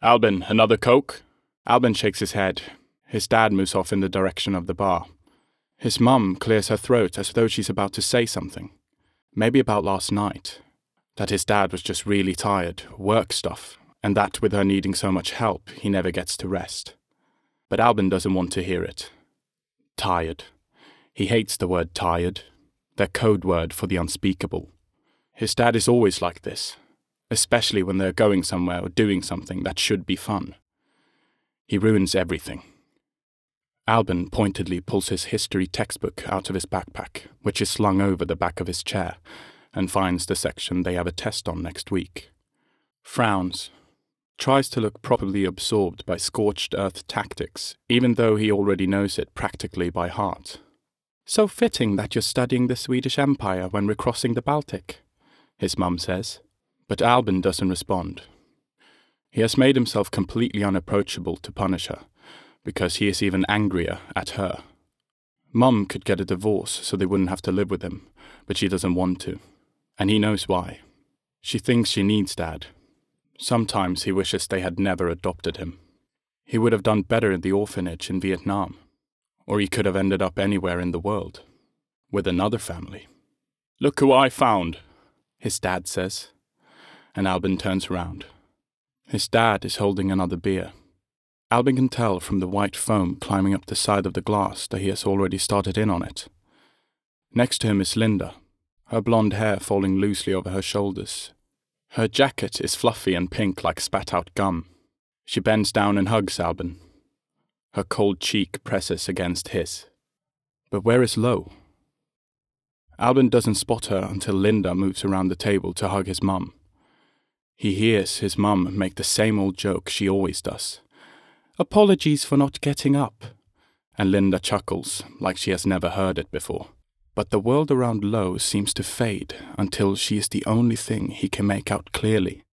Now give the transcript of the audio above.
Albin, another Coke? Albin shakes his head. His dad moves off in the direction of the bar. His mum clears her throat as though she's about to say something. Maybe about last night. That his dad was just really tired, work stuff, and that with her needing so much help, he never gets to rest. But Albin doesn't want to hear it. Tired. He hates the word tired. Their code word for the unspeakable. His dad is always like this, especially when they're going somewhere or doing something that should be fun. He ruins everything. Albin pointedly pulls his history textbook out of his backpack, which is slung over the back of his chair, and finds the section they have a test on next week. Frowns. Tries to look properly absorbed by scorched earth tactics, even though he already knows it practically by heart. So fitting that you're studying the Swedish Empire when we're crossing the Baltic, his mum says. But Albin doesn't respond. He has made himself completely unapproachable to punish her, because he is even angrier at her. Mum could get a divorce so they wouldn't have to live with him, but she doesn't want to. And he knows why. She thinks she needs Dad. Sometimes he wishes they had never adopted him. He would have done better in the orphanage in Vietnam. Or he could have ended up anywhere in the world. With another family. Look who I found, his dad says. And Albin turns around. His dad is holding another beer. Albin can tell from the white foam climbing up the side of the glass that he has already started in on it. Next to him is Linda, her blonde hair falling loosely over her shoulders. Her jacket is fluffy and pink like spat-out gum. She bends down and hugs Albin. Her cold cheek presses against his. But where is Lo? Albin doesn't spot her until Linda moves around the table to hug his mum. He hears his mum make the same old joke she always does. Apologies for not getting up. And Linda chuckles like she has never heard it before. But the world around Lo seems to fade until she is the only thing he can make out clearly.